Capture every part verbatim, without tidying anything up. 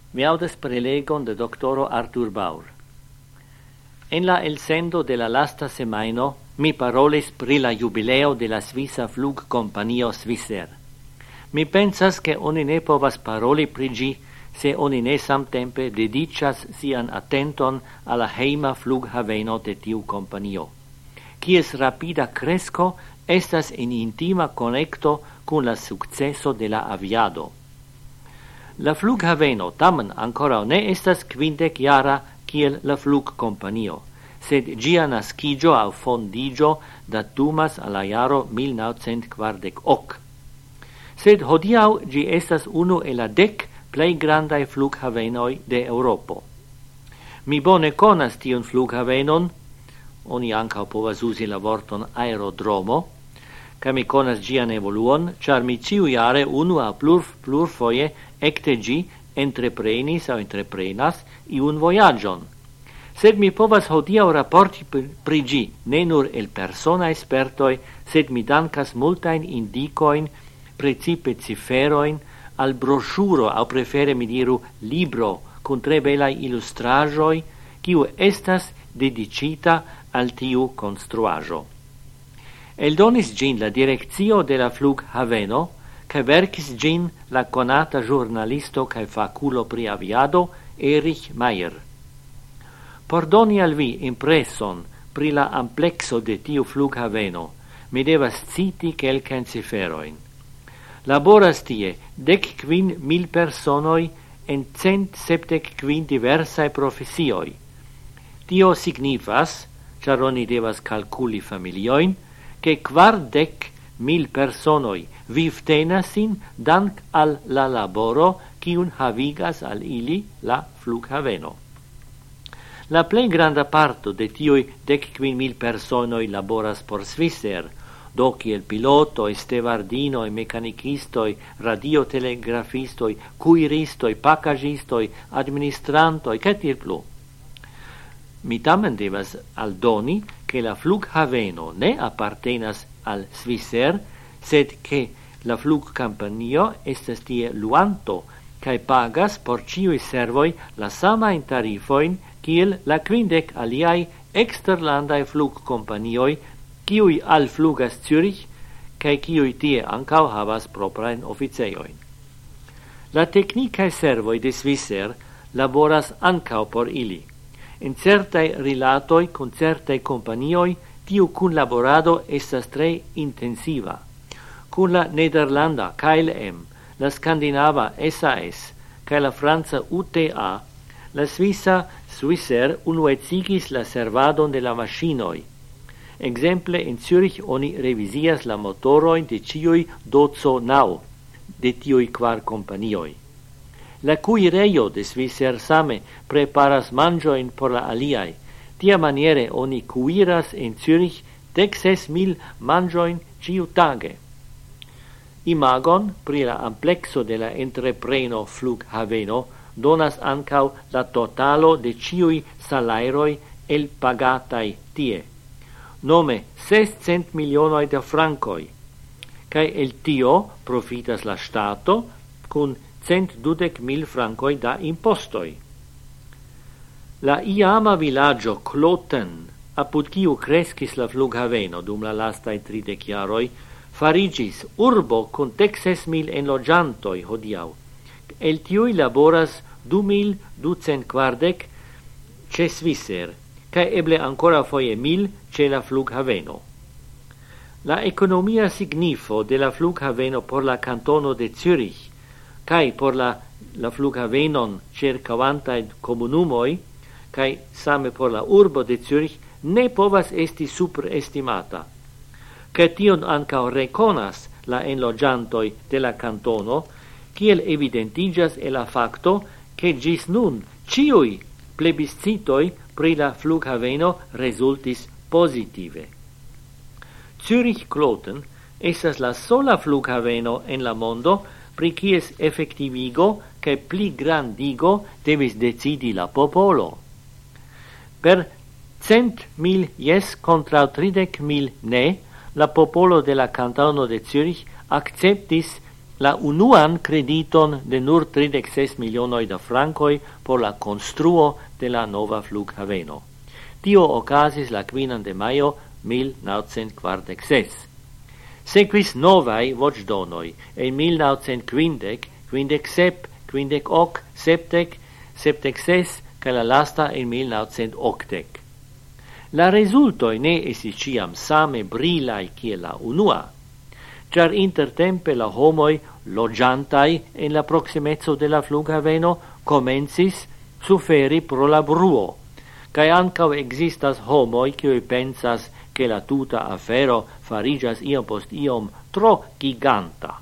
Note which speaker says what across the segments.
Speaker 1: Mi audes prelegon de doctoro Arthur Baur. En la elsendo de la lasta semaino, mi parolis pri la jubileo de la Svisa flugkompanio Swissair. Mi pensas che oni ne povas paroli pri gi, se oni ne samtempe dedicas sian attenton alla heima flughaveno de tiu kompanio. Kies rapida cresco estas in intima connecto con la successo de la aviado. La flughaveno tamen ancora ne estas quindec jara kiel la flugkompanio, sed gia nascigio au fondigio datumas alla jaro mil naŭcent kvardek ok. Sed hodiaŭ gi estas unu el la dek plej grandaj flughavenoj de Eŭropo. Mi bone konas tiun flughavenon, oni ankaŭ povas uzi la vorton aerodromo, kaj mi konas gian evoluon, ĉar mi ĉiujare unu aŭ plur plurfoje ekde ĝi entreprenis aŭ entreprenas iun vojaĝon. Sed mi povas hodiaŭ raporti pri ĝi ne nur el personaj spertoj, sed mi dankas multajn indikojn, precipe ciferojn, al broŝuro aŭ prefere mi diru libro kun tre belaj ilustraĵoj, kiu estas dedicita al tiu konstruaĵo. Eldonis gin la direkcio de la flughaveno, kaj verkis gin la konata ĵurnalisto kaj fakulo pri aviado Erich Mayer. Por doni al vi impreson pri la amplekso de tiu flughaveno, mi devas citi kelkajn ciferojn. Laboras tie dek kvin mil personoj en cent sepdek kvin diversaj profesioj. Tio signifas, ĉar oni devas kalkuli familiojn, che kvardek mil personoi vivtenas sin dank al la laboro kiun havigas al ili la flughaveno. La plej granda parto de tiuj dek kvin mil personoj laboras por Swissair, do kiel pilotoj, stevardinoj, mekanikistoj, radiotelegrafistoj, kuiristoj, pakaĵistoj, administrantoj, kaj tiel plu. Mi tamen devas aldoni che la flughaveno ne appartenas al Swissair, sed che la flugkompanio estas tie luanto kaj pagas por ĉiuj servoj la samajn tarifojn kiel la kvindek aliaj eksterlandaj flugkompanioj, kiuj alflugas Zürich kaj kiuj tie ankaŭ havas proprajn oficejojn. La teknikaj servoj de Swissair laboras ankaŭ por ili. En certai rilatoi con certai companioi, tiu kunlaborado estas tre intensiva. Kun la Nederlanda K L M, la Skandinava S A S, kaj la Franca U T A, la Svisa Swissair unuecigis la servadon de la maŝinoj. Exemple, en Zürich oni revisias la motorojn de ĉiuj doco naŭ de tiuj kvar kompanioj. La kuirejo de Swissair same preparas manĝojn por la aliaj. Tia maniere oni kuiras en Zürich dek ses mil manĝojn ĉiutage. Imagon pri la amplekso de la entrepreno flughaveno donas ankaŭ la totalo de ĉiuj salajroj elpagataj tie. Nome sescent milionoj da frankoj. Kaj el tio profitas la ŝtato kun cent dudek mil frankoj da impostoj. La iama vilaĝo Kloten, apud kiu kreskis la flughaveno dum la lastaj tridek jaroj, fariĝis urbo kun dek ses mil enloĝantoj hodiaŭ. El tiuj laboras du mil ducent kvardek ĉe Swissair, kaj eble ancora foje mil ĉe la flughaveno. La ekonomia signifo de la flughaveno por la kantono de Zürich kai por la, la flughavenon circavantaj komunumoj, kai same por la urbo de Zürich, ne povas esti superestimata. Kaj tion ankaŭ rekonas la enloĝantoj de la kantono, kiel evidentiĝas el la fakto, ke ĝis nun ĉiuj plebiscitoj pri la flughaveno rezultis pozitive. Zürich-Kloten estas la sola flughaveno en la mondo pri kies effektivigo kaj pli grandigo devis decidi la popolo. Per cent mil jes kontraŭ tridek mil ne, la popolo de la kantono de Zürich akceptis la unuan crediton de nur tridec ses milionoi da francoi por la construo de la nova flughaveno. Tio ocasis la quinan de maio mil naŭcent kvardek ses. Sequis novai voĉdonoi en mil naŭcent kvindek, kvindek sep, kvindek ok, sepdek, sepdek ses, kaj la lasta en mil naŭcent okdek. La resultoi ne estis ciam same brilai kiel la unua, char intertempe la homoi logiantai en la proximezzo de la flughaveno comencis suferi pro la bruo, cae ancau existas homoi qui pensas che la tuta afero farigas iom post iom tro giganta.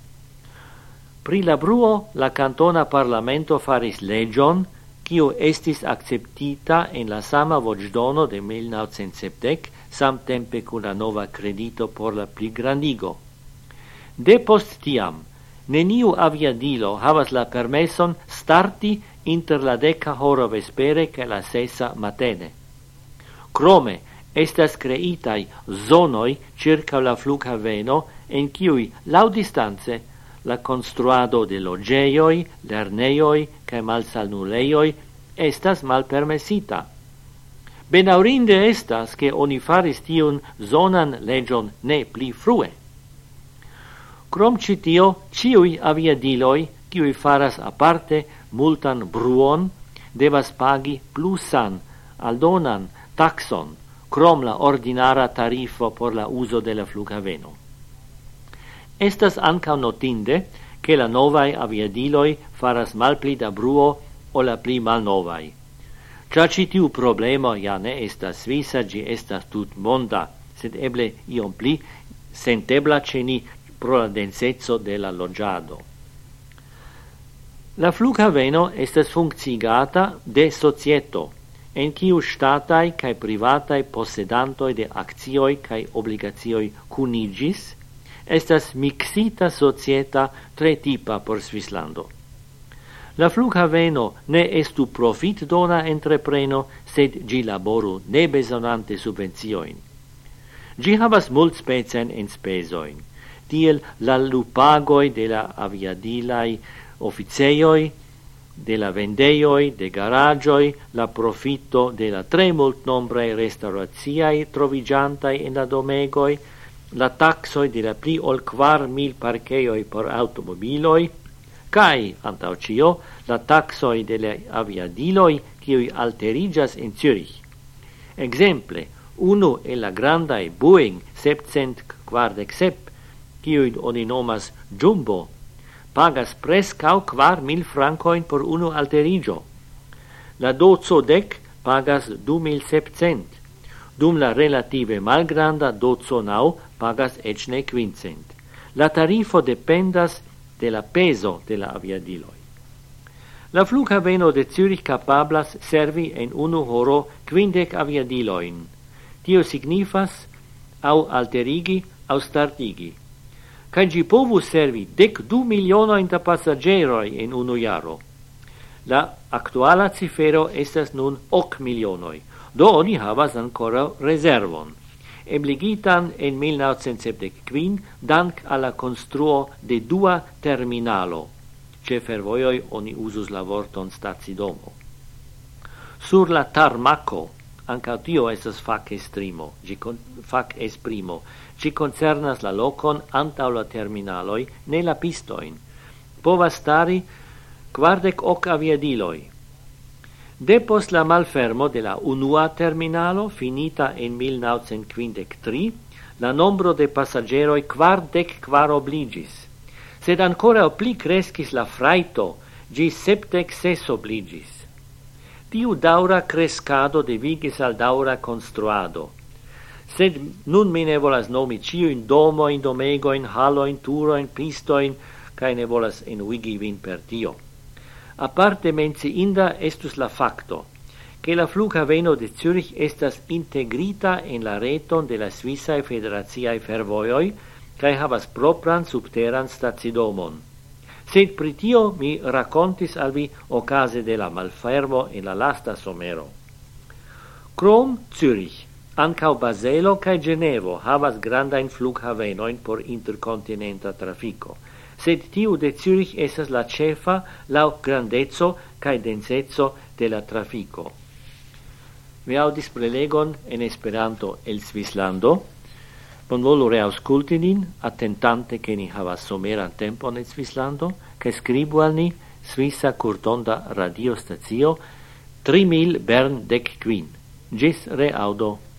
Speaker 1: Pri la bruo la cantona parlamento faris legion quio estis acceptita en la sama voĉdono de mil naŭcent sepdek, samtempe kun la nova credito por la pligrandigo. De post tiam, neniu aviadilo havas la permeson starti inter la deca horo vespere ca la sesa matene. Crome, estas creitai zonoi circa la flughaveno en kiui laŭdistance la construado de logeioi, lerneioi cae malsalnuleioi estas malpermesita. Benaŭrinde estas che oni faris tiun zonan legion ne pli frue. Krom ci tio, ciui aviadiloi, kiui faras aparte multan bruon, devas pagi plusan, aldonan, taxon, krom la ordinara tarifo por la uso de la flughaveno. Estas ancau notinde che la novae aviadiloi faras malpli da bruo o la pli malnovai. Cia ci tiu problema ja ne estas svisa, gi estas tut monda, sed eble iom pli sentebla ceni pro la densezzo de la logiado. La flughaveno estas funkciigata de societo, en kiu statai cae privatai possedantoi de accioi cae obligazioi cunigis, estas mixita societa tre tipa por Svislando. La flughaveno ne estu profit dona entrepreno, sed gi laboru ne besonante subvenzioin. Gi havas mult specen en spesoin, tiel la lupagoi de la aviadilai officeioi, de la vendeioi, de garagioi, la profitto de la tre mult nombrei restauratiai trovigiantai en la domegoi, la taxoi de la pli ol quar mil parcheioi por automobiloi, cae, antau cio, la taxoi de la aviadiloi qui alterigas in Zürich. Exemple, unu e la grandae Boeing septcent quardec sep, qui oni nomas Jumbo, pagas prescau quar mil francoin por unu alterigio. La dozo dec pagas du mil septcent, dum la relative malgranda dozo nau pagas ecne quincent. La tarifo dependas de la peso de la aviadiloi. La flughaveno de Zürich capablas servi en unu horo quindec aviadiloin. Tio signifas au alterigi au startigi. Cae gi povus servi dec du milionoin da passageroi en unu jaro. La actuala cifero estas nun hoc milionoi, do oni havas ancora reservon, ebligitan en mil naŭcent sepdek kvin dank alla construo de dua terminalo. Ce fervojoj oni uzus la vorton stacidomo. Sur la tarmaco, anca tio estas fac estrimo, gi con, fac esprimo, ci concernas la locon antau la terminaloi, ne la pistoin. Povas stari quardec hoc aviadiloi. Depost la malfermo de la unua terminalo, finita en mil naŭcent kvindek tri, la nombro de passageroi quardec quar obligis, sed ancora pli crescis la fraito, gis sepdec ses obligis. Tiu daura crescado devigis al daura construado. Sed nun mi ne volas nomi ciuin domoin, domegoin, haloin, turoin, pistoin, cae ne volas enuigi vin per tio. Aparte menciinda estus la facto, che la flughaveno de Zürich estas integrita en la reton de la Svissae Federatiae Fervojoj, cae havas propran subteran stacidomon. Sed pri tio mi racontis al vi ocase de la malfermo en la lasta somero. Krom Zürich, ancau Baselo cae Genevo havas grandain flughavenoin por intercontinenta trafico. sed tiu de Zürich esas la cefa lau grandezzo cae densetzo de la trafico. Vi audis prelegon en Esperanto el Svislando. Bonvolu reausculti nin, attentante che ni havas someran tempon en Svislando, cae scribu al ni Svisa Curtonda Radio Stazio tri mil Bern dec quin. Gis reaudo.